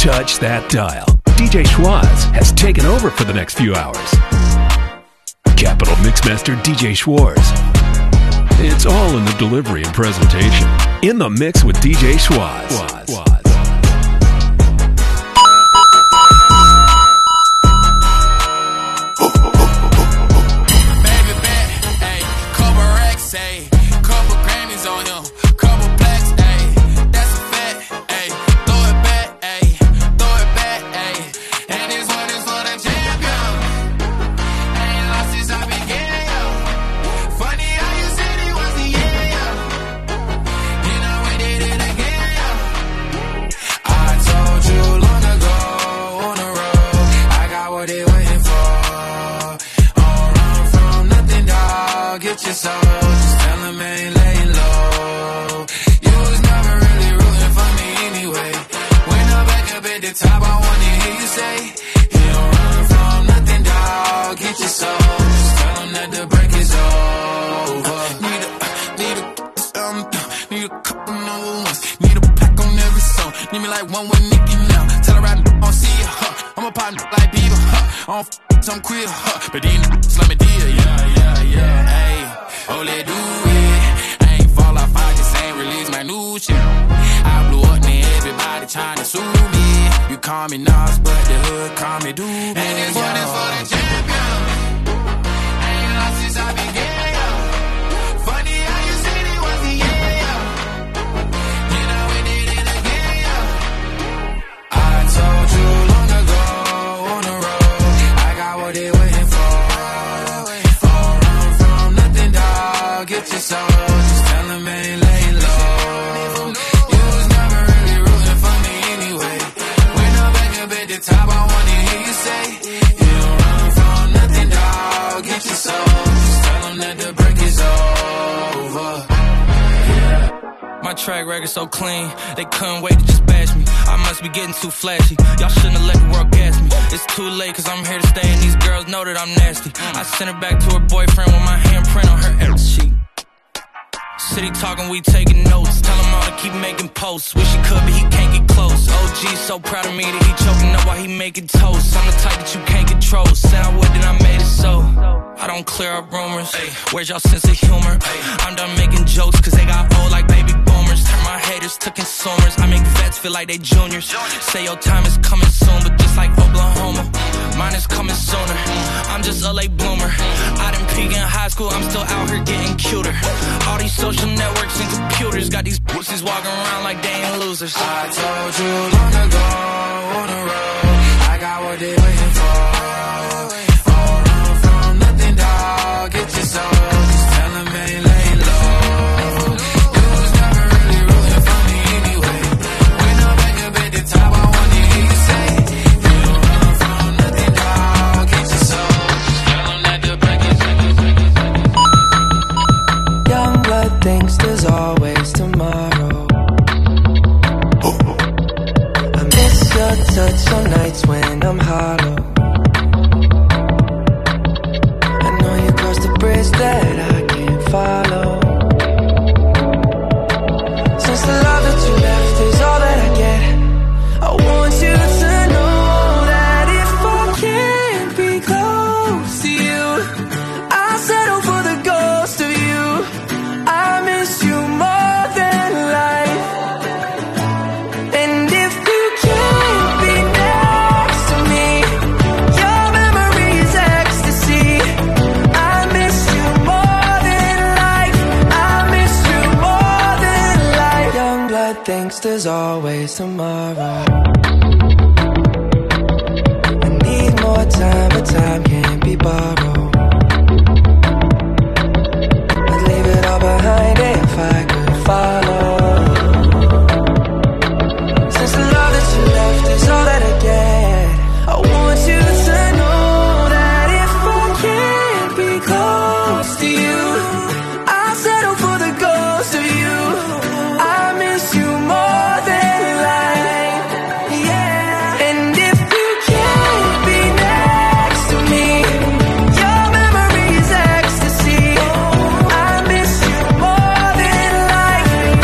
touch that dial. DJ Schwartz has taken over for the next few hours. Capital Mixmaster DJ Schwartz. It's all in the delivery and presentation. In the mix with DJ Schwartz. Baby back, ayy, couple racks, ayy, couple Grammys on him, couple plaques, ayy, that's a fact, ayy, throw it back, ayy, and this one is for the champion. Ain't lost since I began, yo. Funny how you said it was the year, yo. You know we did it again, yo. I told you long ago on the road, I got what they waiting for. Get your soul, just tell him I ain't laying low. You was never really rooting for me anyway. When I'm back up at the top, I wanna hear you say, you don't run from nothing, dog. Get your soul, just tell him that the break is over. Need a couple number ones. Need a pack on every song. Need me like one with Nicki now. Tell her I don't see her, huh? I'm a partner like Bieber, huh? I don't I'm queer, huh? But these niggas let me deal, yeah, ayy. Oh, let's do it. I ain't fall off, I just ain't release my new shit. I blew up, now everybody tryna sue me. You call me Nas, but the hood call me Doobie. And this one is for the champion. Ain't lost since I began, yo. Funny how you said it was the year, yo. You know we did it again, yo. I told you long ago on the road, I got what they waiting for. Get your soul, just tell him I ain't laying low. You was never really rooting for me anyway. When I'm back up at the top, I wanna hear you say, you don't run from nothing, dog. Get your soul, just tell him that the break is over. My track record so clean, they couldn't wait to just bash me. I must be getting too flashy. Y'all shouldn't have let the world gas me. It's too late, cause I'm here to stay, and these girls know that I'm nasty. I sent her back to her boyfriend with my handprint on her ass sheet. City talking, we taking notes. Tell him all to keep making posts. Wish he could, but he can't get close. OG so proud of me that he choking up while he making toast. I'm the type that you can't control. Said I would, then I made it so. I don't clear up rumors. Where's y'all sense of humor? I'm done making jokes, cause they got old like baby boomers. Turn my haters to consumers. I make vets feel like they juniors. Say your time is coming soon, but just like Oklahoma, mine is coming sooner. I'm just a late bloomer. I didn't peak in high school, I'm still out here getting cuter. All these social networks and computers got these pussies walking around like they ain't losers. I told you long ago on the road, I got what they waiting for. Don't run from nothing, dog. Get your soul, just tell him I ain't laying low. You was never really rooting for me anyway. When I'm back up at the top, I wanna hear you say, you don't run from nothing, dog. Get your soul, just tell him that the break is over. Young blood thinks there's always tomorrow. I miss your touch on nights when I'm hollow. I know you crossed the bridge that I can't follow. Since the love that you left is all that I get, I want you to know that if I can't be close to you, I'll settle for the ghost of you. I miss you more than life. And if you can't be next to me, your memory is ecstasy. I miss you more than life. I miss you more than life. Young blood thinks there's always tomorrow. I need more time, but time can't be borrowed. I'd leave it all behind if I could follow. Since the love that you left is all that I get, I want you to know that if I can't be close to you, I'll settle for the ghost of you. I miss you more than life, yeah. And if you can't be next to me, your memory is ecstasy. I miss you more than life.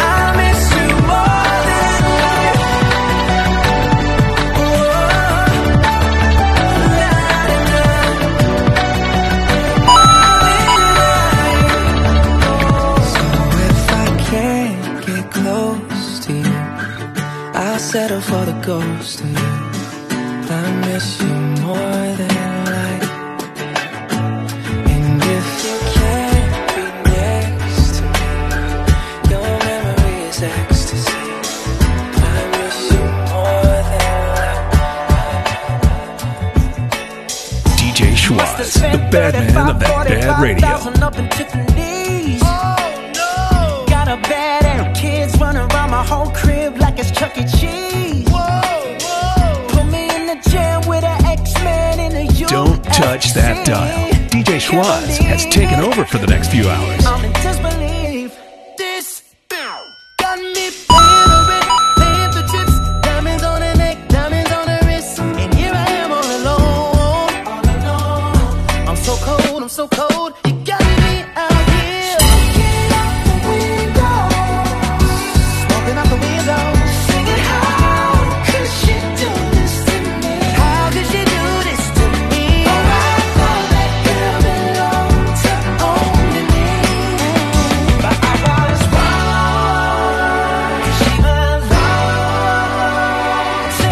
settle for the ghost of you. I miss you more than life. And if you can't be next to me, your memory is ecstasy. I miss you more than life. DJ Schwartz, the bad man of that bad radio. Up in Tiffany's. Oh no! Got a bad and kids running around my whole crib like it's Chuck E. Cheese. Don't touch that dial. DJ Schwartz has taken over for the next few hours. I'm in disbelief. This got me paying for trips. Diamonds on the neck, diamonds on the wrist. And here I am all alone. I'm so cold, I'm so cold. You got me out here. Smoking out the window. Smoking out the window. Singing, how could she do this to me? How could she do this to me? Oh, I thought that girl belonged to only me. But I was wrong. 'Cause she belonged to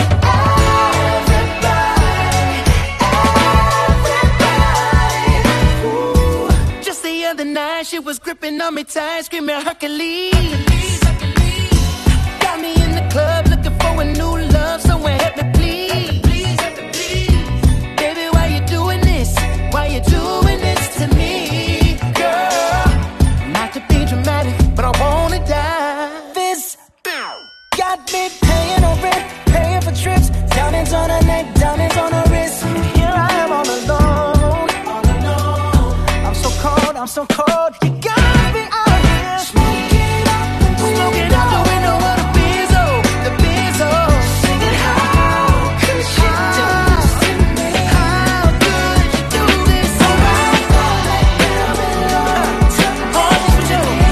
everybody. Ooh. Just the other night, she was gripping on me tight, screaming Hercules. Got me in the club looking for a new love, someone help me please. Baby, why you doing this? Why you doing this to me, girl? Not to be dramatic, but I wanna die. This got me paying on rent, paying for trips, diamonds on her neck, diamonds on her wrist. And here I am all alone. I'm so cold, I'm so cold. You got me out here smoking out the window of the Benzo, the Benzo. Singing, how could she do this to me? How could you do this? Oh, I thought that girl belonged to only me.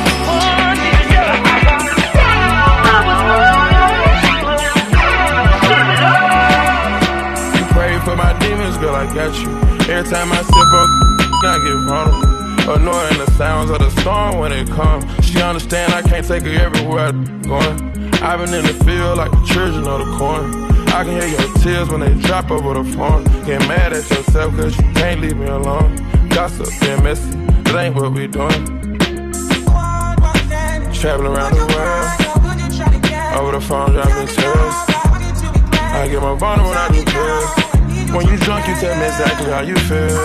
You pray for my demons, girl, I got you. Every time I sip up, I get vulnerable. Annoying the sounds of the storm when it comes. She understand I can't take her everywhere I'm going. I've been in the field like the children of the corn. I can hear your tears when they drop over the phone. Get mad at yourself cause you can't leave me alone. Gossip and messy, it ain't what we doing. Traveling around the world, over the phone driving tears. I get more vulnerable when I do pills. When you drunk you tell me exactly how you feel.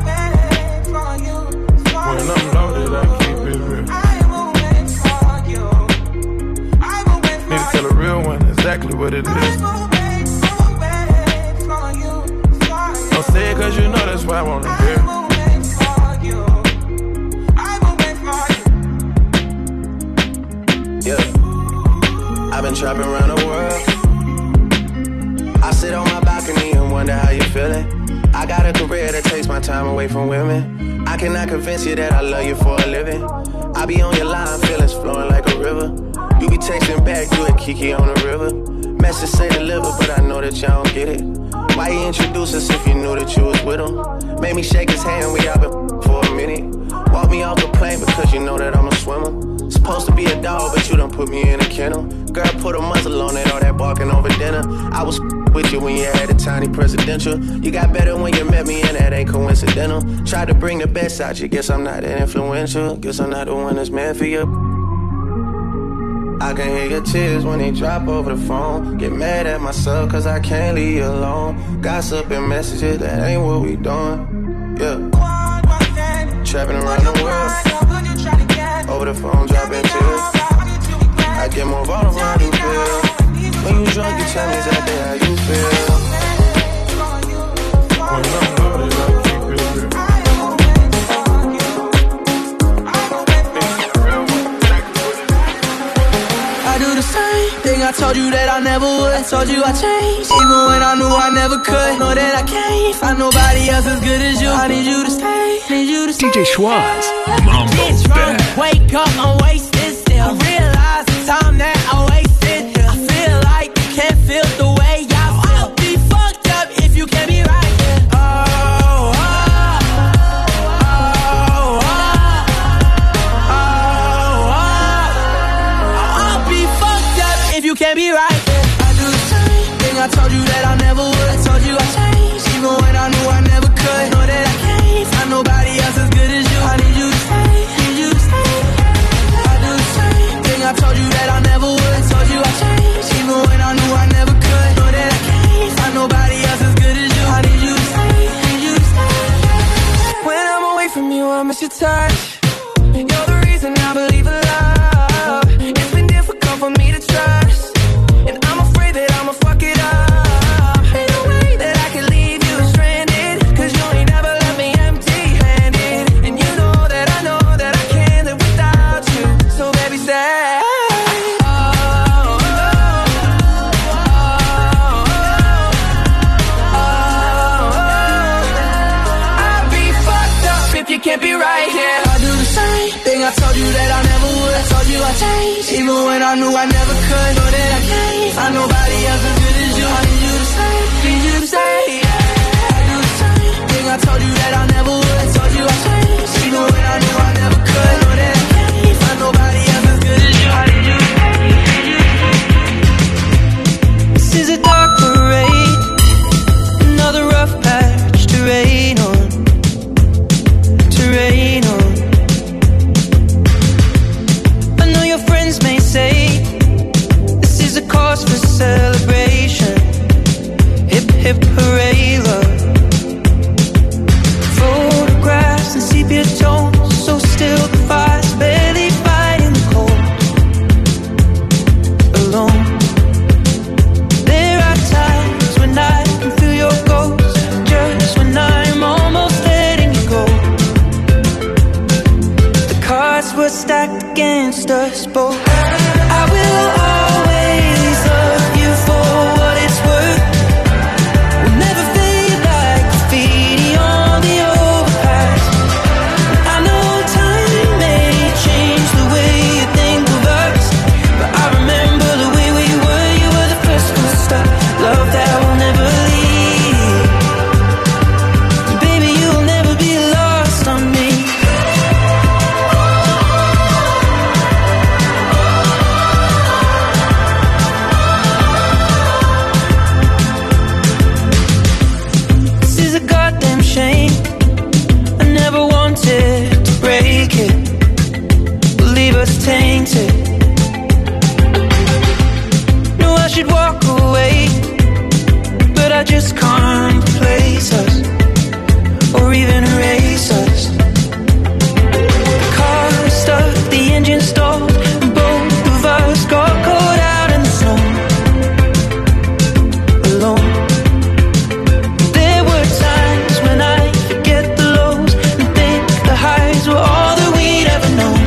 When I'm loaded, I keep it real. Need to tell a real one exactly what it is. Don't say it cause you know that's why I wanna hear. Yeah, I've been trapping around the world. I sit on my balcony and wonder how you feeling. I got a career that takes my time away from women. I cannot convince you that I love you for a living. I be on your line, feelings flowing like a river. You be texting back, you and Kiki on the river. Message say deliver, but I know that y'all don't get it. Why you introduce us if you knew that you was with him? Made me shake his hand, we all been for a minute. Walk me off the plane because you know that I'm a swimmer. Supposed to be a dog, but you done put me in a kennel. Girl, put a muzzle on it, all that barking over dinner. I was with you when you had a tiny presidential. You got better when you met me, and that ain't coincidental. Tried to bring the best out you, guess I'm not that influential. Guess I'm not the one that's meant for you. I can hear your tears when they drop over the phone. Get mad at myself cause I can't leave you alone. Gossip and messages, that ain't what we doing. Yeah. Trapping around the world, over the phone dropping tears. I get more vulnerable when I do feel. When you drunk you tell me exactly how you feel. When I'm loaded I keep it real. I do the same thing I told you that I never would. I told you I changed, even when I knew I never could. Know that I can't find nobody else as good as you. I need you to stay, need you to stay. DJ Schwartz, Mambo Bad. Wake up, I'm wasted still. I realize the time that I wasted. I feel like you can't feel the way I feel. I'll be fucked up if you can't be right. I'll be fucked up if you can't be right. I do I told you that I never would. I told you I changed, even when I knew I never could. Know that I can't find nobody else as good as you. I need you to stay, need you to stay. I do the same thing, I told you that I never would. I told you I changed, even when I knew I never could. Know that I can't find nobody else as good as you. I need you to stay, need you to stay. When I'm away from you, I miss your touch. You're the reason I believe in love. It's been difficult for me to trust, and I'm afraid that I'ma fuck it up. Ain't no way that I can leave you stranded, cause you ain't never left me empty-handed. And you know that I can't live without you. So baby, stay. I'd be fucked up if you can't be right here. I do the same thing, I told you that I never would. I told you I changed, even when I knew I never could. Know that I can't find nobody else as good as you. I need you to stay, need you to stay. I do the same thing, I told you that I never would. I told you I changed, even when I knew I never could. Know that I can't find nobody else as good as you. I need you to stay, need you to stay. This is a dark parade, another rough patch to rain on, to rain on. I know your friends may say this is a cause for celebration. Hip hip hooray, love. Photographs and sepia tones, so still the fire's barely fighting the cold. Alone. There are times when I can feel your ghost, just when I'm almost letting you go. The cards were stacked against us both. I will always love you for what it's worth. We'll never fade like graffiti on the overpass. I know time may change the way you think of us, but I remember the way we were. You were the first one to start. Love that will never leave. Baby, you'll never be lost on me. This is a goddamn shame. I never wanted to break it, but leave us tainted. No, I should walk away, but I just can't replace us, or even erase us. The car stuck, the engine stalled, and both of us got caught out in the snow. Alone. There were times when I forget the lows and think the highs were all that we'd ever known.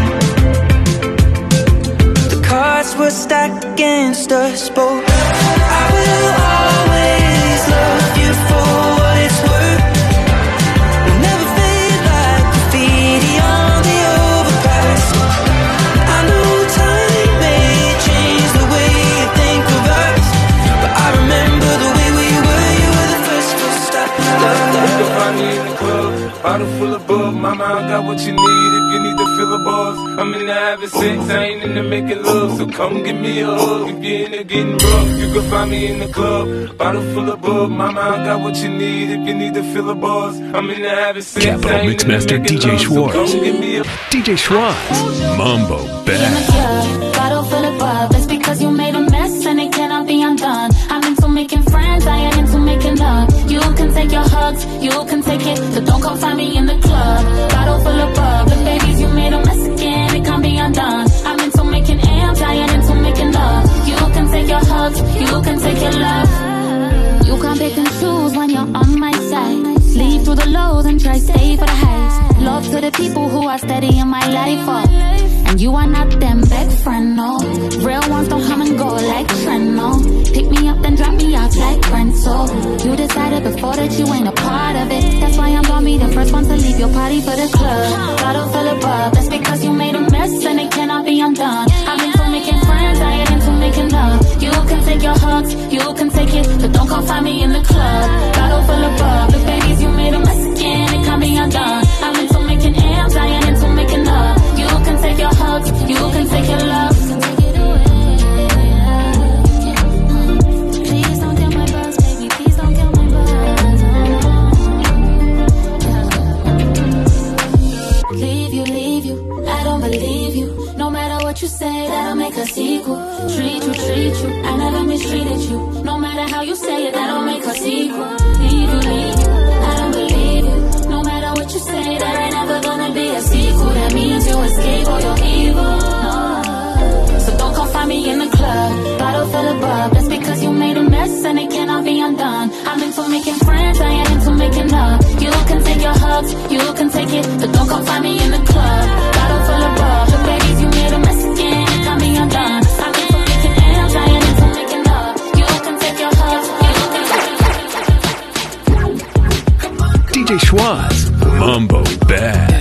The cards were stacked against us both. I will always love you for what it's worth. We'll never fade like graffiti on the overpass. I know time may change the way you think of us, but I remember the way we were. You were the first to stop. Love You that. can find me in the club, bottle full of bug. Mama, I got what you need if you need to fill the bars. I'm in the having sex, I ain't in the making love. So come give me a hug if you're in the getting rough. You can find me in the club, bottle full of bug. Mama, I got what you need if you need to fill the bars. I'm in the having sex, Capital I ain't in the Mixmaster making DJ love. So Schwartz. come give me a DJ Schwartz, Mambo In the Bad. club, bottle full of bub. That's because you made a mess and it cannot be undone. I'm into making friends, I ain't into making love. You can take your hugs, you can take it, so don't come find me in the club. Bottle full of bub, but babies, you made a mess again, it can't be undone. I'm into making amps, I ain't into making love. You can take your hugs, you can take your love. You can't pick and choose when you're on my side. Sleep through the lows and try stay for the highs. Love to the people who are steady in my life, and you are not them best friend, no. Real ones don't come and go like trend, no. Pick me up then drop me off like rent, so you decided before that you ain't a part of it. That's why I'm gonna be the first one to leave your party for the club. Bottle full of bub, that's because you made a mess and it cannot be undone. I'm into making friends, I ain't into making love. You can take your hugs, you can take it, but don't come find me in the club. Bottle full of bub, but babies, you made a mess again, it can't be undone. I'm into making amps, I ain't into making love. You can take your hugs, you can take your love. Please don't get my treat you. I never mistreated you. No matter how you say it, that don't make us equal. Leave you. I don't believe you. No matter what you say, there ain't never gonna be a sequel. That means you escape or you're evil. So don't come find me in the club, bottle full of bub. That's because you made a mess and it cannot be undone. I'm into making friends, I ain't into making love. You can take your hugs, you can take it, but don't come find me in the club, bottle full of bub. The babies, you made a mess again, it can't be undone. I'm into making ends, I ain't into making love. You can take your hugs, you can take it. DJ Schwaz, Mambo Bad.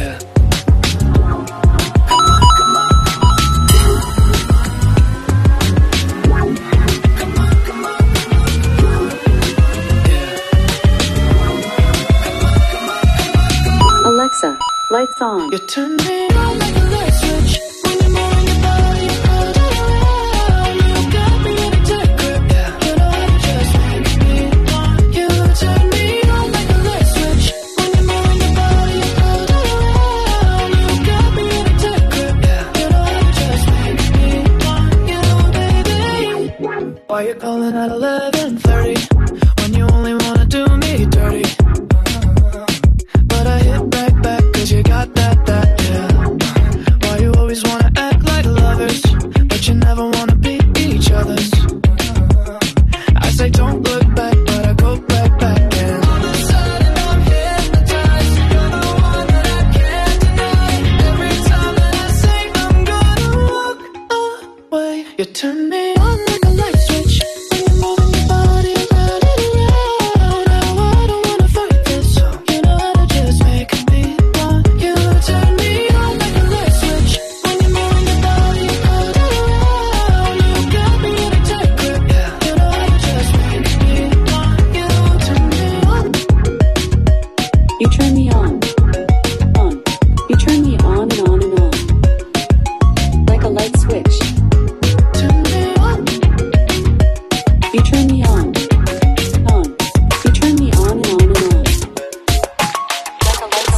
Alexa, lights on. You turn me on like a light switch. When you're moving your body, you got me in a tight grip. You know how to just make me want you. Turn me on like a light switch. When you're moving your body, you got me in a tight grip. You know how to just make me want you, baby. Why you calling at 11:30 when you only wanna do me dirty? But I hit right back 'cause you got that, yeah. Why you always wanna act like lovers, but you never wanna be each other's? I say don't look back, but I go right back, and all of a sudden I'm hypnotized. You're the one that I can't deny. Every time that I say I'm gonna walk away, you turn me on like a light switch. When you're moving your body around and around. Now I don't wanna fight this, you know how to just make me want you. Turn me on like a light switch. When you're moving your body around and around. You got me in a tight grip. You know how to just make me want you. Turn me on. You turn me on. You turn me on and on and on. Like a light switch. Turn me on. You turn me on. You turn me on and on and on. Like a light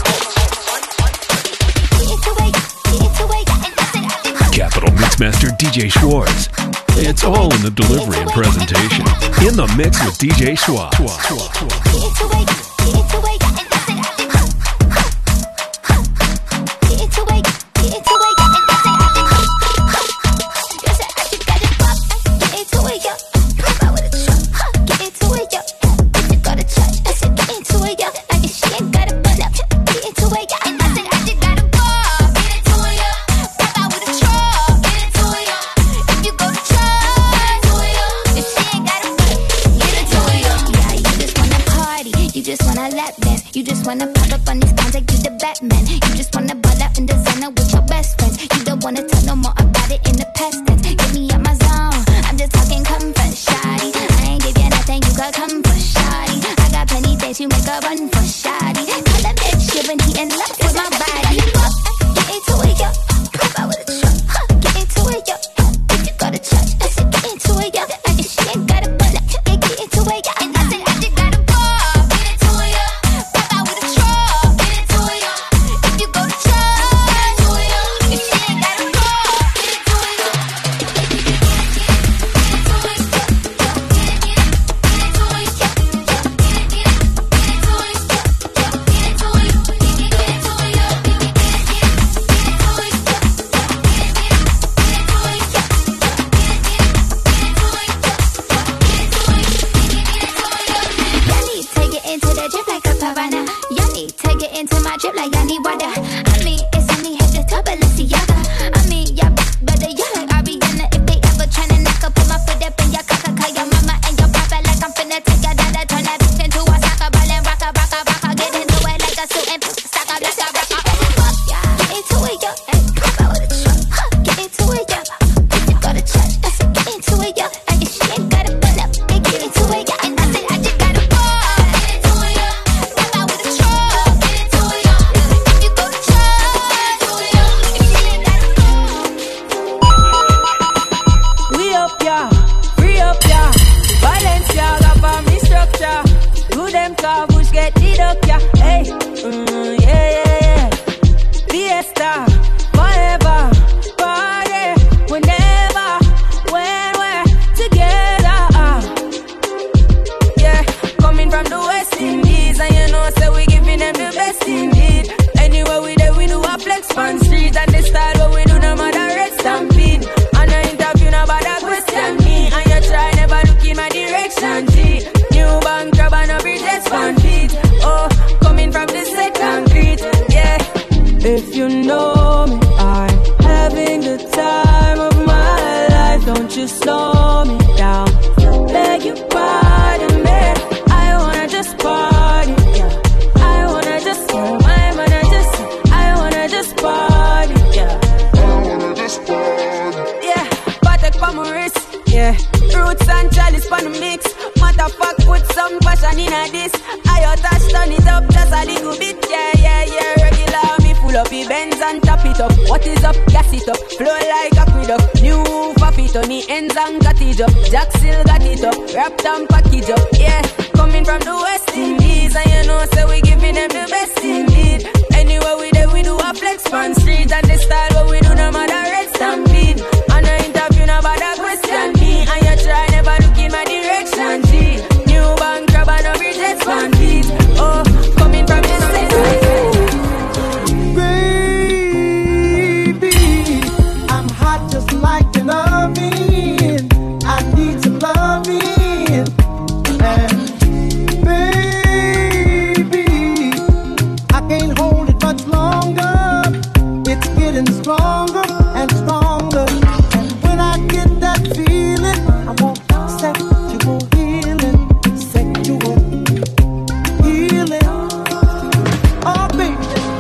switch. Capital Mixmaster DJ Schwartz. It's all in the delivery and presentation. In the mix with DJ Schwartz. You just wanna pop up on these cons like you the Batman. You just wanna ball out in designer with your best friends. You don't wanna tell no more about it in the past tense. Get me out my zone, I'm just talking comfort, shoddy. I ain't give you nothing, you could come for shoddy. I got plenty things you make a run for shoddy. Call him Ed Sheeran, he in love with my body. Get into it, yo. Pop out with a truck. Get into it, yo. If you go to church, I said get into it, yo. Like if she ain't got a bullet, get into it, yo. And I said I just gotta go. Get into it, yo. Pop out with a truck. Get into it, yo. If you go to church, get into it, yo. If she ain't got a bullet, get into it, yo. Take it into my drip like I need water. I mean, it's only head to toe, Balenciaga. I mean, y'all better y'all like Ariana. If they ever tryna knock up, put my foot up in your cocker. Call your mama and your papa like I'm finna take your dada. Turn that bitch into a soccer ball and rock. Get into it like a suit and stock up like a rocker. Get into it, yo. Pop out with a truck. Get into it, yo. If you go to church, I said get into it, yo. Like if she ain't got a pull up, they get into it, yo. And I said I just gotta go. Get into it, yo. Pop out with a truck. Get it up, yeah, hey, yeah. Fiesta, forever, party, whenever, when, me down. Beg your pardon, babe. I wanna just party, yeah. I wanna just, I wanna just party, yeah. Yeah, Patek for my wrist, yeah. Roots and chalice for the mix. Matter fuck, put some passion in a this. I touch, turn it up just a little bit, yeah, yeah, yeah. Regular, me full up the Benz and top it up. What is up? Gas it up, flow like aqueduct. New Fafi, Tony ends and got it up. Jack still got it up, wrapped and package up, yeah. Coming from the West Indies, and you know, so we giving them the best indeed. Anywhere we there, we do a flex on street. And the style what we do, no matter red stampede. And no interview, no bother question me. And you try never look in my direction, G. New bank crab and no bridges on beat. Oh, coming from the States. Baby, I'm hot just like an oven. I need some loving. And baby, I can't hold it much longer. It's getting stronger and stronger. And when I get that feeling, I want sexual healing. Sexual healing. Oh, baby.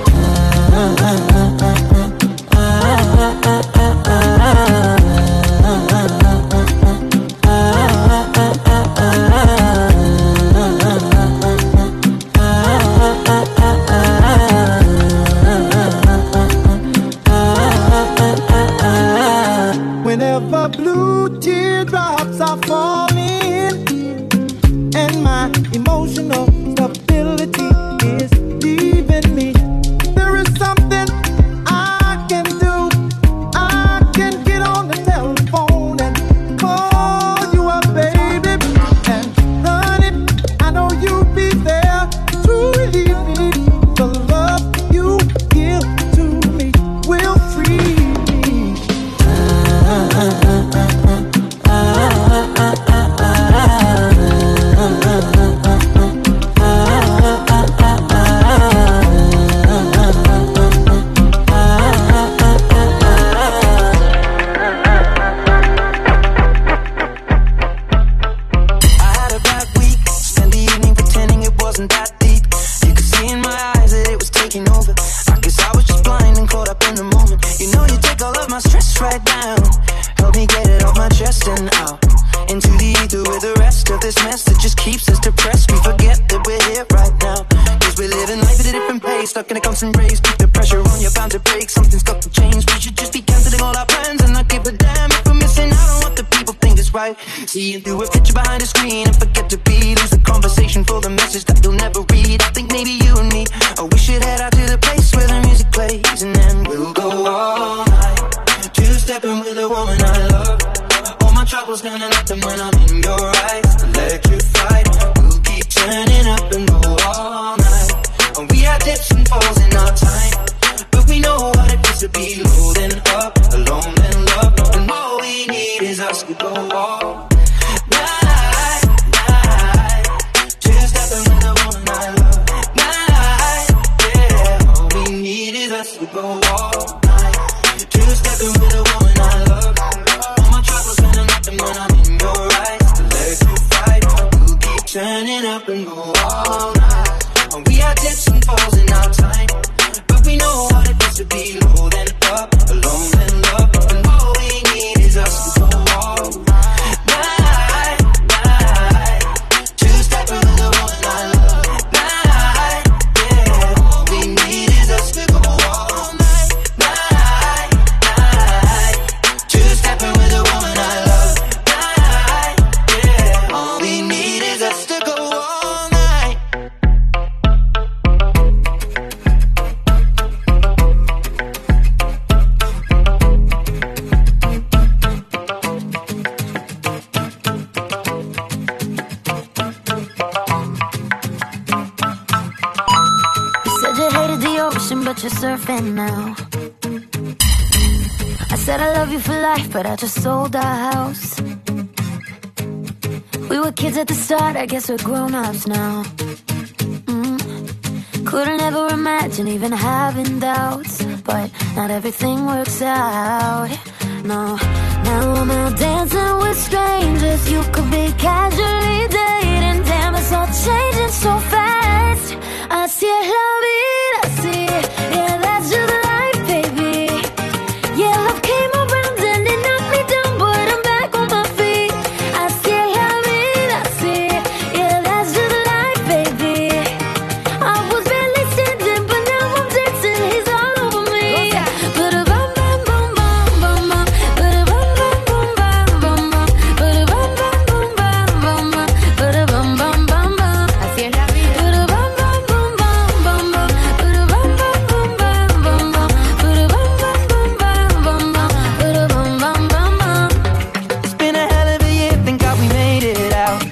Whenever blue teardrops are falling and my emotional stability is leaving me, there is something I can do. I can get on the telephone and call you up, baby. And honey, I know you'll be there to relieve me. The love you give to me will free me. Stuck in a constant race, keep the pressure on, you're bound to break. Something's got to change, we should just be cancelling all our plans and not give a damn if we're missing out on what the people think is right. Seeing through a picture behind a screen and forget to be, lose the conversation for the message that you'll never read. I think maybe you and me, oh, we should head out to the place where the music plays, and then we'll go all night, two-stepping with a woman I love. All my troubles gonna let them when I'm in your eyes. Electrified, we'll keep turning up and go all night. We had dips and falls in our time, but we know what it is to be low then up, alone then love. And all we need is us to go all night, night. Two-stepping with a woman I love, night, yeah. All we need is us to go all night. Two-stepping with a woman I love. All my troubles gonna let them when I'm in your eyes. Electrified, we'll keep turning up and go all night. We had dips and falls in our time, but we know what it is to be low then up, alone then love. And all we need is us to go all night, night. Two-stepping with the woman I love, night, yeah. All we need is us to go all night, night, night. Two-stepping with the woman I love, night, yeah. All we need is us to go all night. But you're surfing now. I said I love you for life, but I just sold our house. We were kids at the start, I guess we're grown-ups now. Couldn't ever imagine even having doubts, but not everything works out. No, Now I'm out dancing with strangers. You could be casually dating. Damn, it's all changing so fast. Así es la vida, sí. Yeah, that's just life, baby. Yeah, love came around and it knocked me down, but I'm back on my feet. Así es la vida, sí. Yeah, that's just life, baby. I was barely standing, but now I'm dancing. He's all over me. Ba-da-bum, bum, bum, bum, bum, bum. Ba-da-bum, bum, bum, bum, bum, bum. Ba-da-bum, bum, bum, bum, bum, bum. Ba-da-bum, bum, bum, bum. Así es la vida. Ba-da-bum, bum, bum, bum, bum, bum. Ba-da-bum, bum, bum, bum, bum, bum. Ba-da-bum, bum, bum, bum, bum, bum. Ba-da-bum, bum, bum, bum. It's been a hell of a year, thank God we made it out.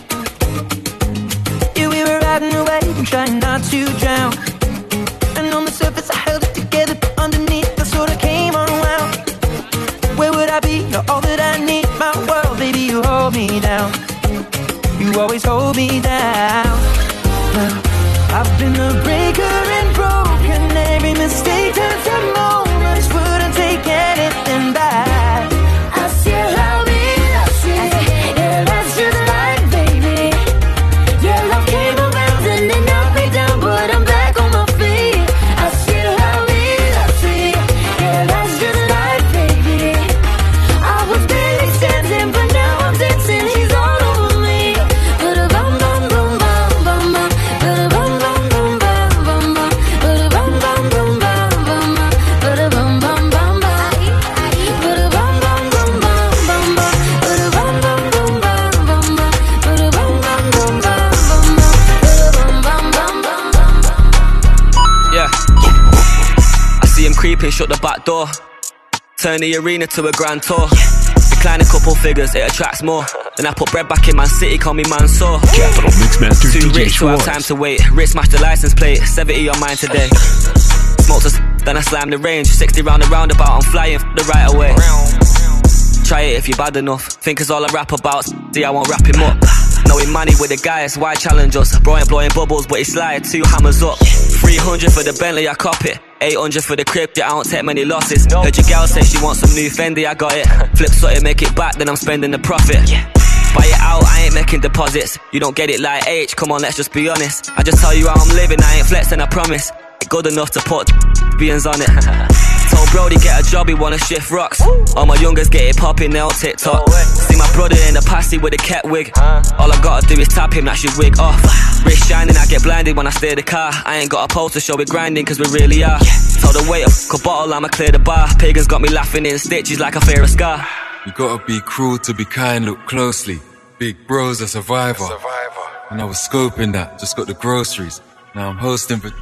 Yeah, we were riding away and trying not to drown. And on the surface I held it together, but underneath I sort of came unwound. Where would I be? You're all that I need. My world, baby, you hold me down. You always hold me down. Now, I've been a breaker and broken. Every mistake turns to moments. Wouldn't take anything back. Así es la vida, sí. Yeah, that's just life, baby. Yeah, love came around and it knocked me down, but I'm back on my feet. Así es la vida, sí. Yeah, that's just life, baby. I was barely standing, but now I'm dancing. He's all over me. Ba-da-bum, bum, bum, bum, bum, bum. Ba-da-bum, bum, bum, bum, bum, bum. Ba-da-bum, bum, bum, bum, bum, bum. Ba-da-bum, bum, bum, bum. Ba-da-bum, bum, bum, bum, bum, bum. Ba-da-bum, bum, bum, bum, bum, bum. Ba-da-bum, bum, bum, bum, bum, bum. Ba-da-bum, bum, bum, bum. Yeah. I see him creeping, shut the back door. Turn the arena to a grand tour. Decline a couple figures, it attracts more. Then I put bread back in Man City, call me Mansour. Capital Mixmaster Too DJ rich to have Schwartz. time to wait. Wrist smashed the license plate, 70 on mine today. Smoked a then I slammed the range. 60 round the roundabout, I'm flying the right away. Try it if you're bad enough. Think it's all I rap about. See, I won't wrap him up. Knowing money with the guys, why challenge us? Bro ain't blowing bubbles, but he slide 2 hammers up. 300 for the Bentley, I cop it. 800 for the crib, yeah, I don't take many losses. Heard your gal say she wants some new Fendi, I got it. Flip something, make it back, then I'm spending the profit. Buy it out, I ain't making deposits. You don't get it like H, come on, let's just be honest. I just tell you how I'm living, I ain't flexing, I promise. Good enough to put beans on it. Told Brody get a job, he wanna shift rocks. All my youngers get it popping, they on TikTok. See my brother in the passy with a cat wig. All I gotta do is tap him, that's your wig off. Wrist shining, I get blinded when I steer the car. I ain't got a pole to show we grinding, cause we really are. Told the waiter, a bottle, I'ma clear the bar. Pagans got me laughing in stitches like I fear a scar. You gotta be cruel to be kind, look closely. Big bro's a survivor. And I was scoping that, just got the groceries. Now I'm hosting for...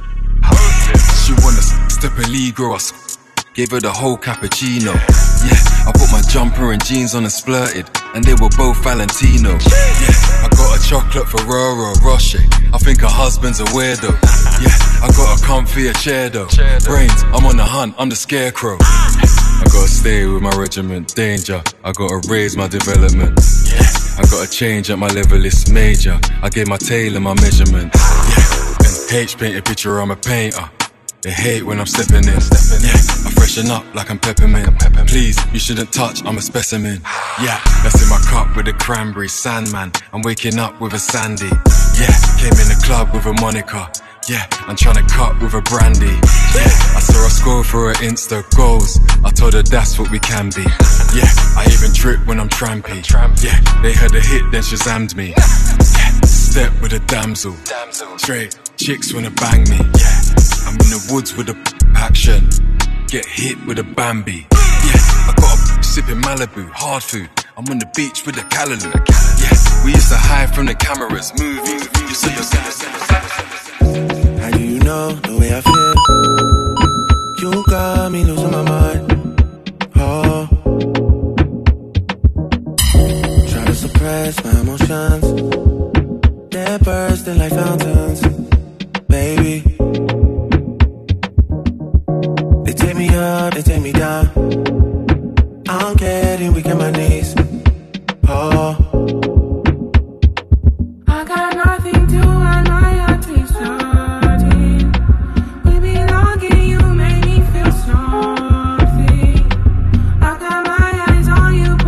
She wanna step a Ligro, gave her the whole cappuccino. Yeah, I put my jumper and jeans on and splurted, and they were both Valentino. Yeah, I got a chocolate Ferrero Rocher. I think her husband's a weirdo. Yeah, I got a comfier chair though. Brains, I'm on the hunt, I'm the scarecrow. I gotta stay with my regiment, danger. I gotta raise my development. Yeah, I gotta change at my level, it's major. I gave my tailor my measurement. Yeah, and H paint a picture, I'm a painter. They hate when I'm stepping in. Yeah, I freshen up like I'm peppermint. Please, you shouldn't touch, I'm a specimen. Yeah, that's in my cup with a cranberry Sandman. I'm waking up with a Sandy. Yeah, came in the club with a Monica. Yeah, I'm tryna cut with a Brandy. Yeah, I saw her scroll for her Insta goals. I told her that's what we can be. Yeah, I even trip when I'm trampy. Yeah, they heard a hit, then Shazammed me. Yeah, step with a damsel. Straight chicks wanna bang me. Yeah, I'm in the woods with a action. Get hit with a Bambi. Yeah, I got a sipping Malibu, hard food. I'm on the beach with a Callaloo. Yeah, we used to hide from the cameras, movies. You see yourself. How do you know the way I feel? You got me losing my mind. Oh, try to suppress my emotions. They're bursting like fountains, baby. They take me up, they take me down. I'm getting weak in my knees. Oh, I got nothing to hide, my heart is hurting. We belong and you make me feel something. I got my eyes on you,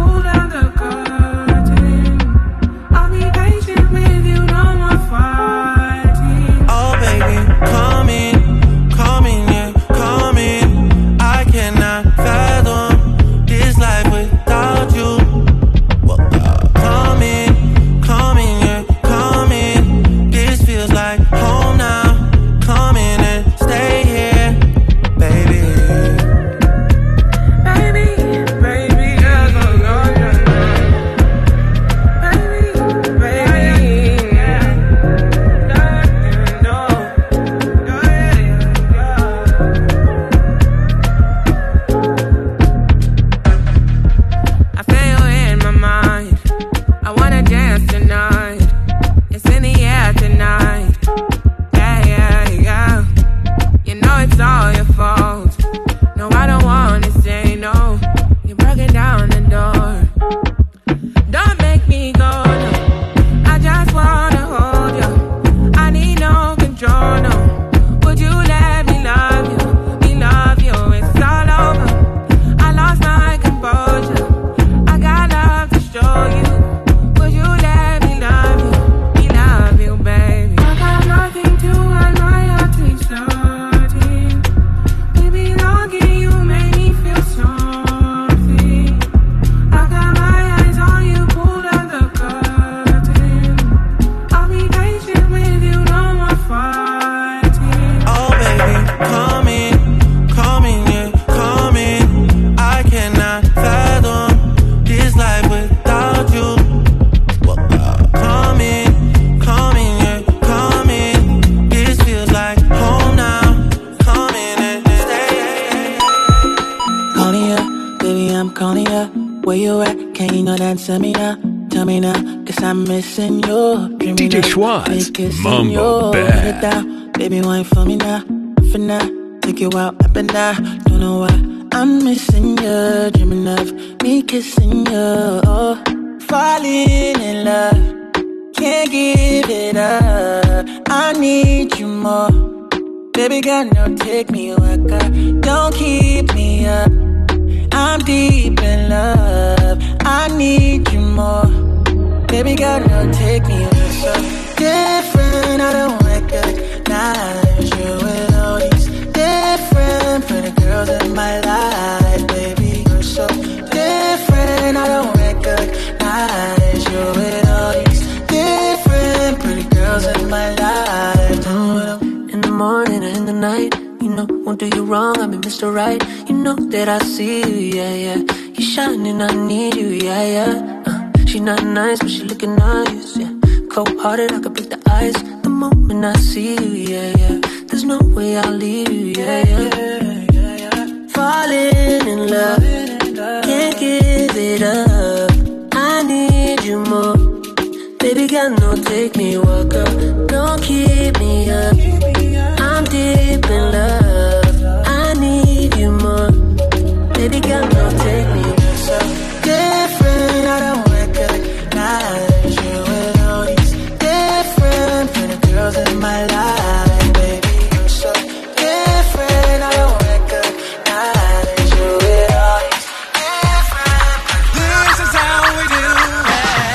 answer me now. Tell me now, cause I'm missing you. Dreaming DJ Schwartz, Mumbo Bad. Baby, wine for me now. For now, take you out up and down. Don't know why I'm missing you. Dreaming of me kissing you. Oh, falling in love. Can't give it up. I need you more. Baby girl, no, take me waka. Don't keep me up. I'm deep in love. I need you more. Baby girl, no, take me so different. I don't recognize you with all these different pretty girls in my life. Baby, you're so different. I don't recognize you with all these different pretty girls in my life. In the morning and in the night, you know, won't do you wrong, I'm Mr. Right. You know that I see you, yeah, yeah. You shining, I need you, yeah, yeah. She not nice, but she looking nice, yeah. Cold-hearted, I could break the ice. The moment I see you, yeah, yeah. There's no way I'll leave you, yeah, yeah. Falling in love, can't give it up. I need you more. Baby girl, no, take me walk up. Don't keep me up. I'm deep in love. I need you more. Baby girl, no, take me so different. I don't recognize you with all these different pretty girls in my life. Baby, you're so different. I don't recognize you with all these different. This is how we do it.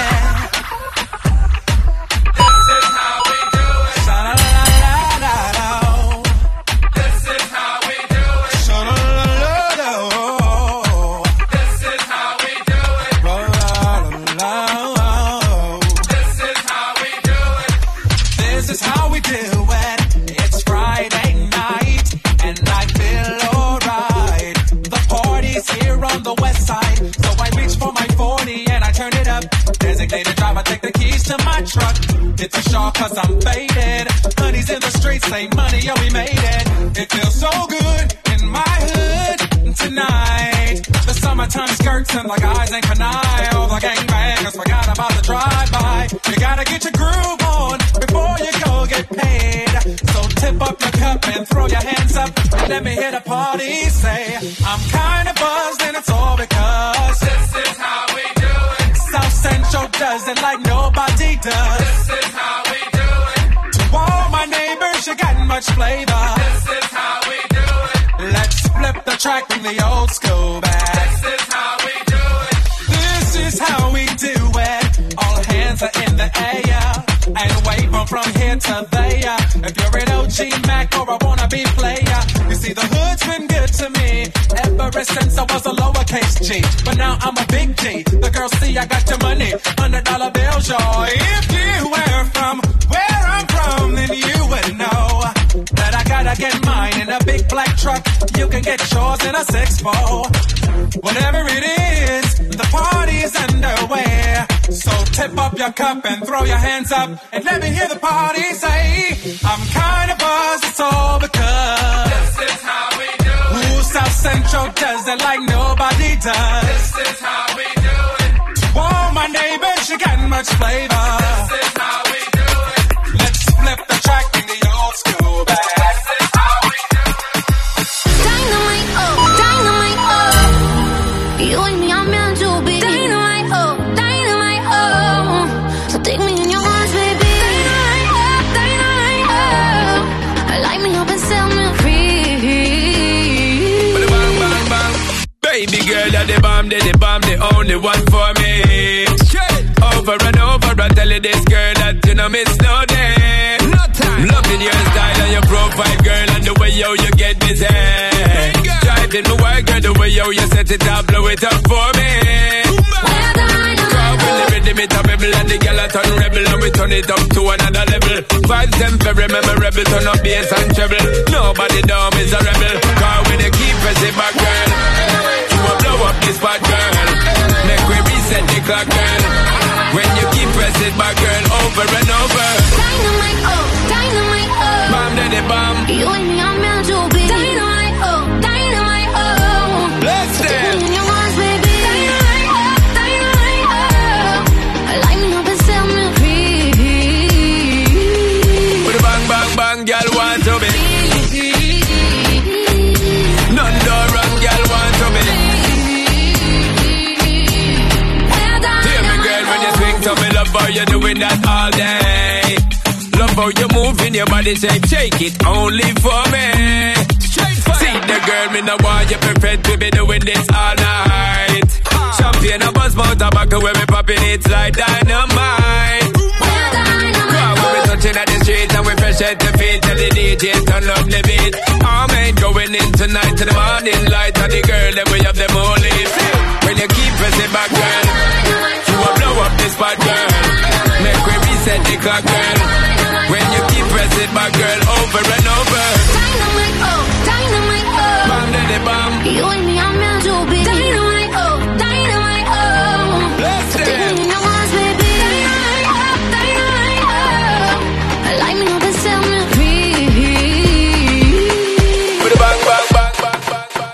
This is how we do it. Sha-la-la-la-la-la. This is how we do it. Sha-la-la-la-la. This is how we do it. La-la-la-la. This is how we do it. This is how we do it. It's Friday night and I feel alright. The party's here on the west side, so I reach for my 40 and I turn it up. Designated driver, take the keys to my truck. It's a shock cause I'm faded. Honey's in the streets, say money, yo, we made it. It feels so good in my hood tonight. The summertime skirts and the guys ain't canine. The gangbangers forgot about the drive-by. You gotta get your groove on before you go get paid. So tip up your cup and throw your hands up and let me hear the party say, I'm kinda buzzed and it's all because this is how we do it. South Central does it like nobody does. This is how we do it. To all my neighbors, you got much flavor. This is how we do it. Let's flip the track from the old school back. This is how we do it. This is how we do it. All hands are in the air and wave from here to there. If you're an OG Mac or a wannabe player, you see the hood's been good to me ever since I was a lowercase G. But now I'm a big G. The girls see I got your money, $100 bills, y'all. If you were from where I'm from, then you would know that I gotta get mine in a big black truck. You can get yours in a 6-4. Whatever it is, the party's underway. So tip up your cup and throw your hands up and let me hear the party say, I'm kinda buzzed, it's all because this is how we do it. Ooh, South Central does it like nobody does. This is how we do it. To all my neighbors, you got much flavor. This is how we do it. Let's flip the track in the old school back. This is how we do it. Dynamite, oh, dynamite, oh. You and me are meant to be. Dynamite, oh, dynamite, oh. So take me in your arms, baby. Dynamite, oh, dynamite, oh. Light me up and set me free. Bang, bang, bang. Baby girl, you're the bomb, the only one for me. Over and over, I tell you this girl that you know miss no day. No time. Loving your style and your profile, girl, and the way yo you get busy. Driving my work, girl, the way yo you set it up, blow it up for me. Cause when the rhythm it up, rebel and the girl a turn rebel, and we turn it up to another level. Vibes them very memorable, turn up bass and treble. Nobody dumb is a rebel. Cause when you keep pressing back, girl, you will blow up this spot, girl. Make we reset the clock, girl. When you keep pressing back, girl, over and over. Dynamite, oh, dynamite, oh. Bomb, daddy, bomb. You and me are meant to be. Dynamite, oh, dynamite, oh. Bless them. Take me in your arms, baby. Dynamite, oh, dynamite, oh. boy, you're doing that all day. Love how you move in your body shape, shake it only for me. See the girl, me no want you perfect, we be doing this all night. Champagne, a buzz, mouth, tobacco, when we popping it's like dynamite. When we touching at the street and we fresh at the feet, tell the DJ turn up the beat. Amen, going in tonight to the morning light, and the girl that we have them all in. When you keep pressing back, girl, you will blow up this spot, girl. Make we reset the clock, girl. When you keep pressing back, girl, over and over. Dynamite, oh, dynamite, oh. Bam, daddy, bam. You and me, I'm meant to be. Dynamite, oh, dynamite, oh. Let's do it. In your arms, baby. Dynamite, oh, dynamite, oh. Like me, not the same, me free. With a bang, bang, bang, bang, bang, bang.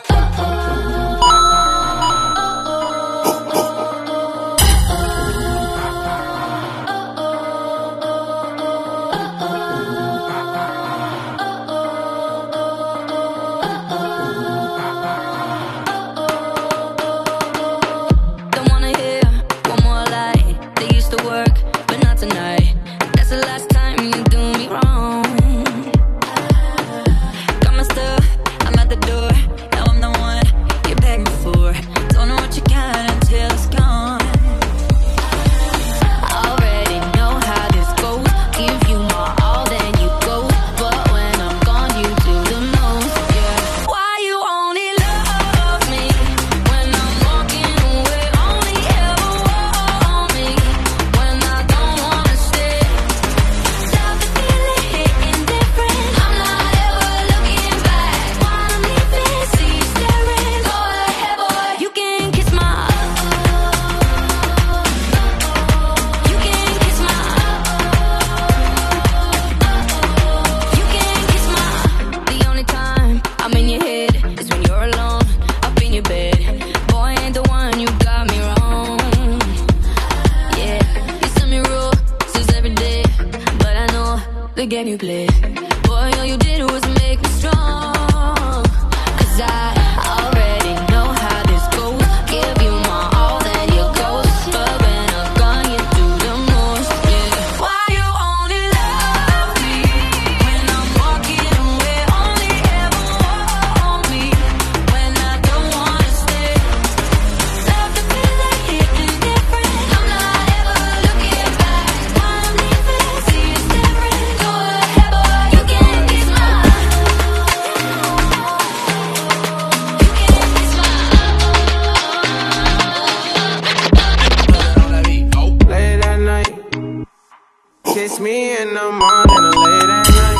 Don't wanna hear one more lie. They used to work, but not tonight. That's the last time you do me wrong. Got my stuff, I'm at the door. Now I'm the one you're begging for. Don't know what you got until it's gone. I already know how this goes. Give you my all, then you go. But when I'm gone, you do the most. Yeah. Why you only love me when I'm walking away? Only ever want me when I don't wanna stay. Stop the feeling hitting different. I'm not ever looking back. Wanna leave it, see you staring. Go ahead, boy, you can kiss my. You can kiss my. You can kiss my. The only time I'm in your head is when you're alone up in your bed. Boy, ain't the one, you got me wrong. Yeah, you send me roses every day, but I know the game you play. Boy, all you did was make me strong. 'Cause I already know how this goes. Give you my all, then you go. But when I'm gone, you do the most. Yeah. Why you only love me when I'm walking away? Only ever want me when I don't wanna stay. Love the feeling hitting different. I'm not ever looking back. Wanna leave it, see you staring. Go ahead, boy, you can kiss my. Late at night, kiss me in the morning or late at night.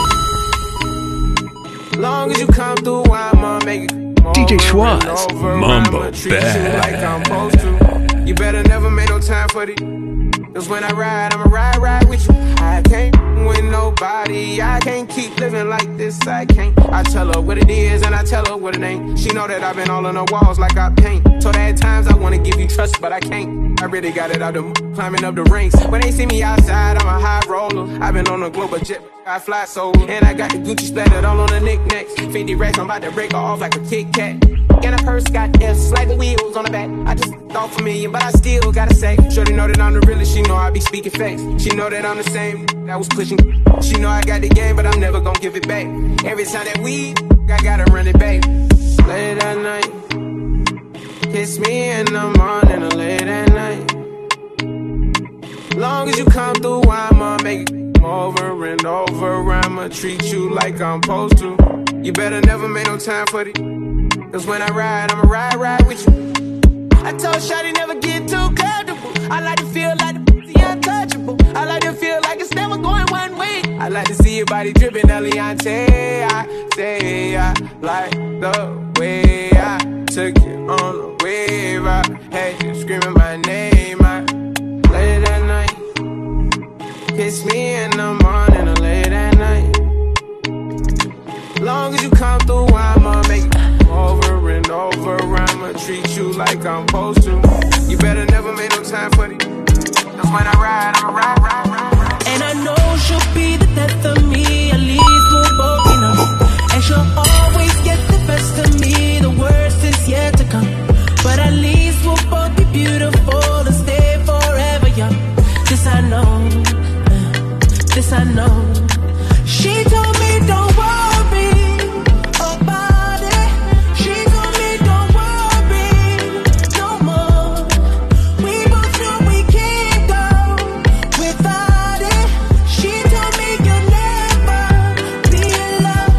Long as you come through, I'ma make it. DJ Schwartz, Mambo Like I'm Bad. supposed to. You better never make no time for the. 'Cause when I ride, I'ma ride with you. I can't with nobody. I can't keep living like this. I can't. I tell her what it is and I tell her what it ain't. She know that I've been all on the walls like I paint. Told her at times I wanna give you trust, but I can't. I really got it out the climbing up the ranks. When they see me outside, I'm a high roller. I've been on a global jet, I fly solo. And I got the Gucci splattered all on the knickknacks. 50 racks, I'm about to break her off like a Kit Kat. And a purse got F's, like the wheels on the back. I just thought familiar, but I still gotta say. Shorty know that I'm the realest, she know I be speaking facts. She know that I'm the same, that was pushing. She know I got the game, but I'm never gonna give it back. Every time that we, I gotta run it back. Late at night, kiss me in the morning or late at night. Long as you come through, I'ma make it over and over. I'ma treat you like I'm supposed to. You better never make no time for the. 'Cause when I ride, I'ma ride with you. I told Shawty never get too comfortable. I like to feel like the pussy untouchable. I like to feel like it's never going one way. I like to see your body dripping, Eliante. I say I like the way I took you on the wave. I had you screaming my name. I late at night, kiss me in the morning or late at night. Long as you come through, I'ma make it over and over. I'ma treat you like I'm supposed to. You better never make no time for the. 'Cause when I ride, I'ma ride. And I know she'll be the death of me. At least we'll both be numb. And she'll always get the best of me. The worst is yet to come. But at least we'll both be beautiful and stay forever young. This I know. this I know. She told me don't worry about it. She told me don't worry no more. We both know we can't go without it. She told me you'll never be alone.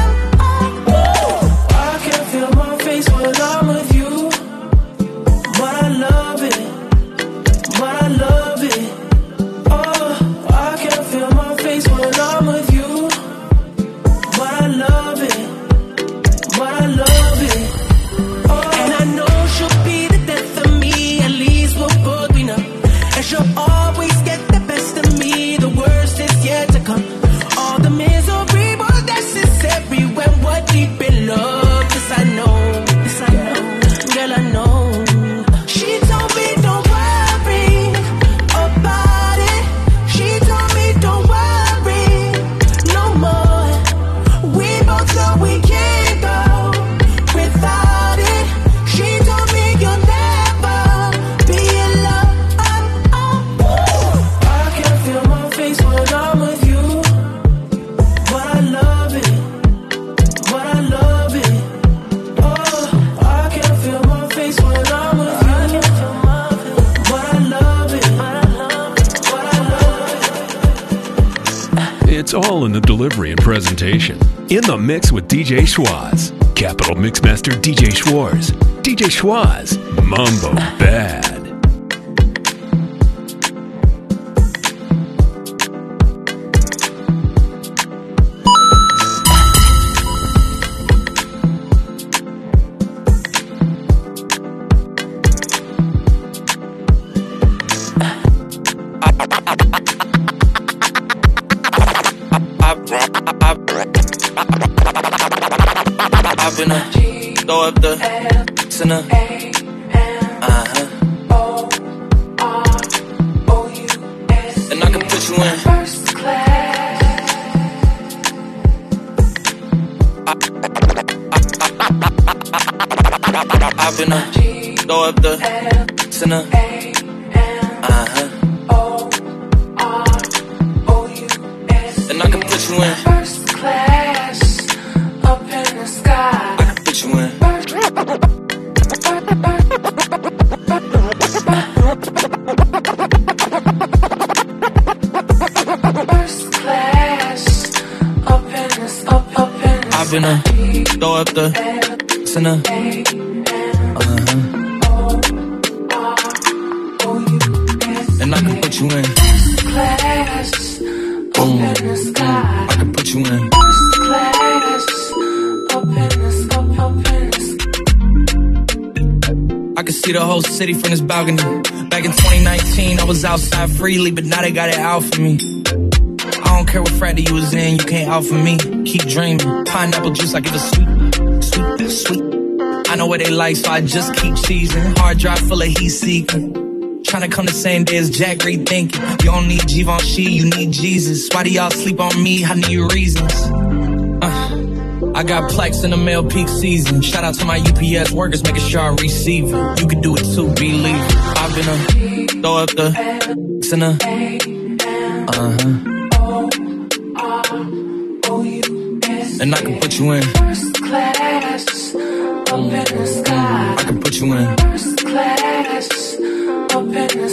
I can feel my face when I'm with you, but I love it, but I love it. Oh, I can feel my face when I'm with you, but I love it, but I love it. Oh, and I know she'll be the death of me, at least we'll both be numb. And she'll always get the best of me, the worst is yet to come. All the misery was necessary when we're deep in love. This I know, girl I know. She told me don't worry about it. She told me don't worry no more. We both know we can't go without it. She told me you'll never be alone. I can feel my face when I'm with you, but I love it, but I love it. Oh, I can feel my face when I'm with you, but I love it, but I love it. It's all in the delivery and presentation. In the mix with DJ Schwaz. Capital Mixmaster DJ Schwartz. DJ Schwaz. Mambo Bad. I've been up, throw up the sinner. And I can put you in first class. I've been up, throw up the sinner. And I can put you in first class, up in the sky. I can put you in first class, up in the I've been throw up the sinner. And I can put you in first class, up in the sky. I can put you in first class, up in the I can see the whole city from this balcony. Back in 2019, I was outside freely, but now they got it out for me. I don't care what Friday you was in, you can't out for me. Keep dreaming, pineapple juice like it was sweet, sweet, sweet. I know what they like, so I just keep seasoning. Hard drive full of heat seeking. Tryna come the same day as Jack rethinking. You don't need Givenchy, you need Jesus. Why do y'all sleep on me? I need reasons. I got Plex in the mail peak season. Shout out to my UPS workers, making sure I receive it. You can do it too, believe it. I've been throw up the sinner. And I can put you in first class, up in the sky. I can put you in first class, up in the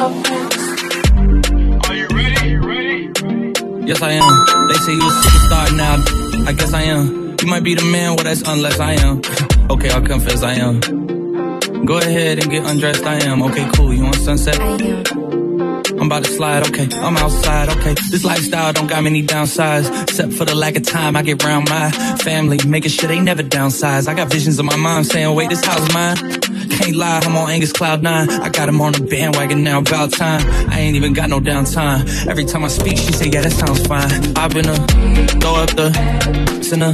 Are you ready? Yes, I am. They say you a superstar now. I guess I am. You might be the man, well that's unless I am. Okay, I'll confess I am. Go ahead and get undressed, I am. Okay, cool, you want sunset? I am. I'm about to slide, okay, I'm outside, okay. This lifestyle don't got many downsides, except for the lack of time I get around my family, making sure they never downsize. I got visions of my mom saying, wait, this house mine. Can't lie, I'm on Angus Cloud 9. I got him on the bandwagon now, about time. I ain't even got no downtime. Every time I speak, she say, yeah, that sounds fine. I've been throw up the sinner.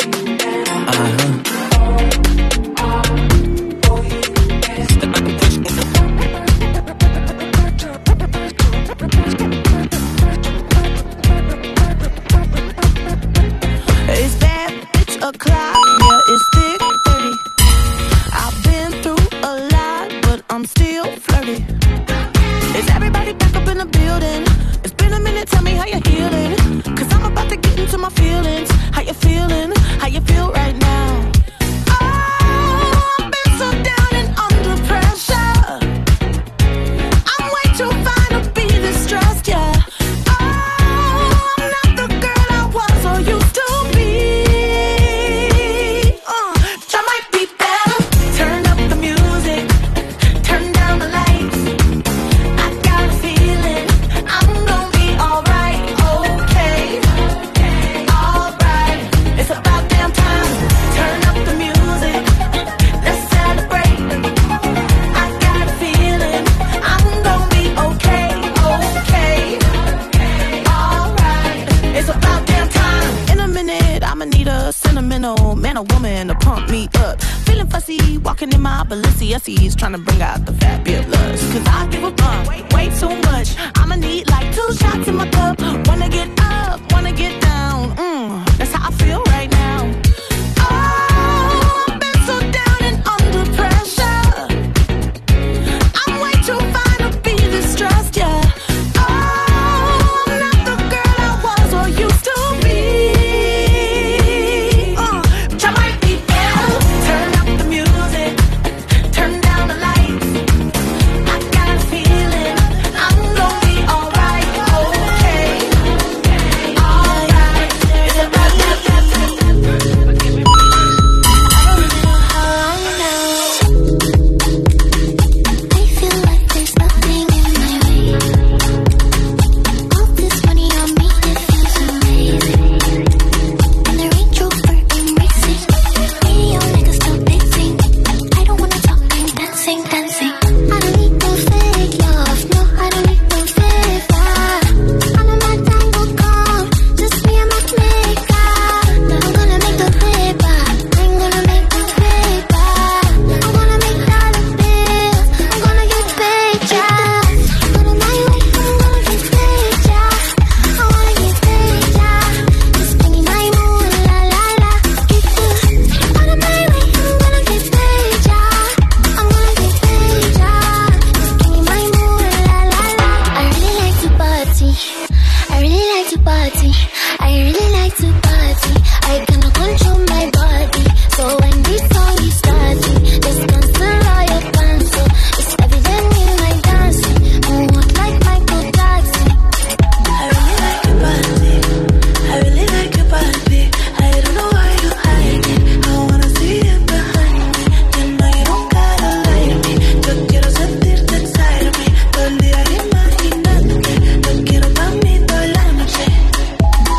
It's bad bitch o'clock, yeah, it's thick 30. I've been through a lot, but I'm still flirty. Is everybody back up in the building? It's been a minute. minute, tell me how you're healing. Cause I'm about to get into my feelings. How you feeling? How you feel right now? Oh, I've been so down and under pressure. I'm way too fine to be distressed, yeah. Oh, I'm not the girl I was or used to be. I might be better. Turn up the music, turn down the lights. I got a feeling I'm gonna be alright, okay, alright. It's about damn time. Turn up the music, let's celebrate. I got a feeling I'm gonna be okay, alright. It's about damn time. In a minute, I'ma need a sentimental man or woman to pump me up. Feeling fussy, walking in my Balenciennes, trying to bring out the fabulous. Cause I give a fuck way too much. I'ma need like 2 shots in my cup. Wanna get up, wanna get down. That's how I feel right now. Oh, I've been so down and under pressure. I'm way too fine to be distressed, yeah. Oh, I'm not the girl I was or used to be. But I might be better. Turn up the music, turn down the lights. I got a feeling I'm gonna be alright, okay, alright. It's about that time. I feel like there's nothing in my way. All this money on me, it feels amazing. And the Range Rover I'm racing. Radio niggas still dancing. I don't wanna talk, I'm dancing, dancing. I don't need no fake love, no, I don't need no fake love. I'm on my tango call, just me and my maker. Now I'm gonna make the paper, I'm gonna make the paper. I'm gonna make dollar bills, I'm gonna get paid, yeah. Go to my way, I'm gonna get paid, yeah. I wanna get paid, yeah. Just give me my mood, la la la. Get the out of my way, I'm gonna get paid, yeah. I'm gonna get paid, yeah. Just give me my mood, la la la. I really like to party. I really like to party. I really like to party. I cannot control my body. So when this song is starting, this comes to all your pants. So it's evident in my dancing. Walk like Michael Jackson. I really like your body. I really like your body. I don't know why you hide it. I wanna see it behind me. You know you don't gotta lie to me. Yo quiero sentirte inside of me. Todo el día imaginándote. No quiero pa' mí toda la noche.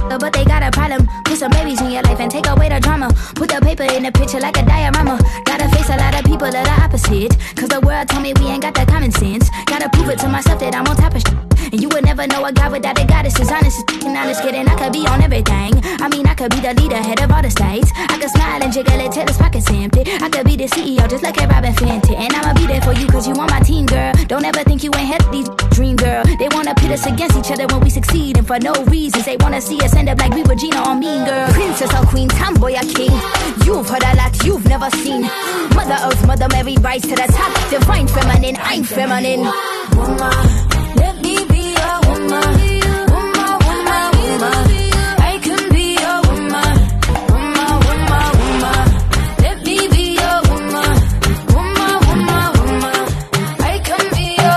but they got a problem. Put some babies in your life and take away the drama. Put the paper in the picture like a diorama. Gotta face a lot of people that are opposite, cause the world told me we ain't got that common sense. Gotta prove it to myself that I'm on top of shit. And you would never know a guy without a goddess is honest as and honest kidding. I could be on everything. I mean, I could be the leader, head of all the states. I could smile and jiggle it till his pockets empty. I could be the CEO just like a Robin Fenty. And I'ma be there for you cause you on my team, girl. Don't ever think you ain't had these dream, girl. They wanna pit us against each other when we succeed, and for no reasons. They wanna see us end up like we were Gina or Mean Girl. Princess or queen, tomboy or king. You've heard a lot you've never seen. Mother Earth, Mother Mary, rise to the top. Divine feminine, I'm feminine. Woman, let me be a woman. Woman, woman, woman. I can be a woman. Woman, woman, woman. Let me be a woman. Woman, woman, woman. I can be a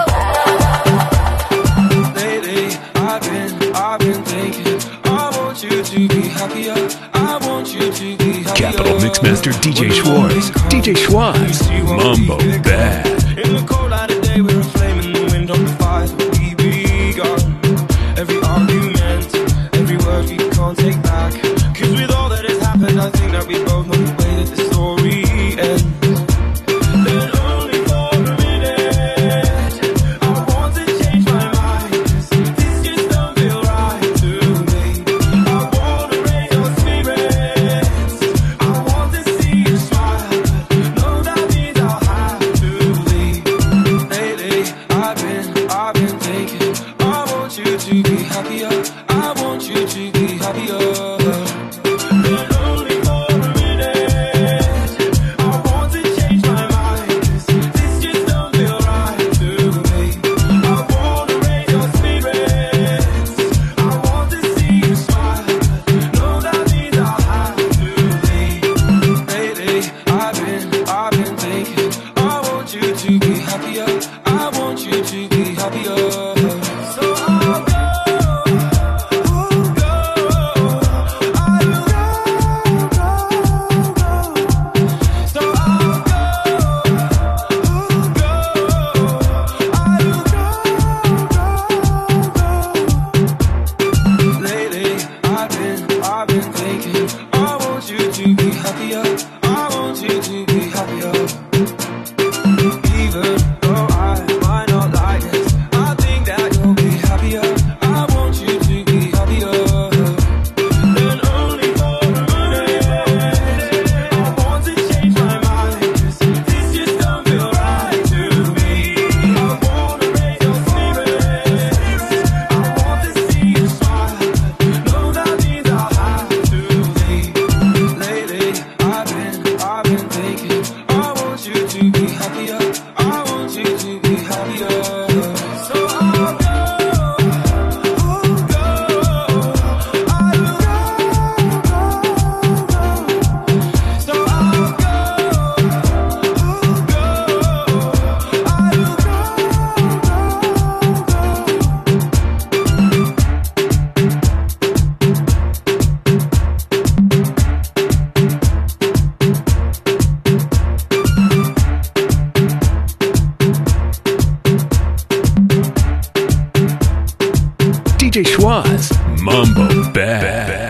woman. Lately, I've been thinking, I want you to be happier. I want you to be happier. Capital Mixmaster DJ Schwartz. DJ Schwartz. Mambo Bad. In the cold light of day, we're a flame in the wind on the fire. We begun every argument, every word we can't take back. Cause with all that has happened, I think that we both know the way that the story ends. Then only for a minute, I want to change my mind. This just don't feel right to me. I want to raise your spirits. I want to see you smile. No, that means I'll have to leave. Lately, I've been thinking, I want you to be happier. I want you to be happier. But only for a minute, I want to change my mind. This just don't feel right to me. I want to raise your spirits. I want to see you smile. No, that means I'll have to leave. Lately, I've been thinking, I want you to be happier. I want you to be happier. So I'll go. Lately, I've been thinking, I want you to be happier. I want you to be happier. Even though I might not like it, I think that you'll be happier. I want you to be happier. Then only for a minute, I want to change my mind. This just don't feel right to me. I want to raise your spirits. I want to see you smile. No, that means I'll have to leave. Lately, I've been thinking, I want you to be happier. I want you to be happier. So I'll go. DJ Schwartz. Mambo Bad.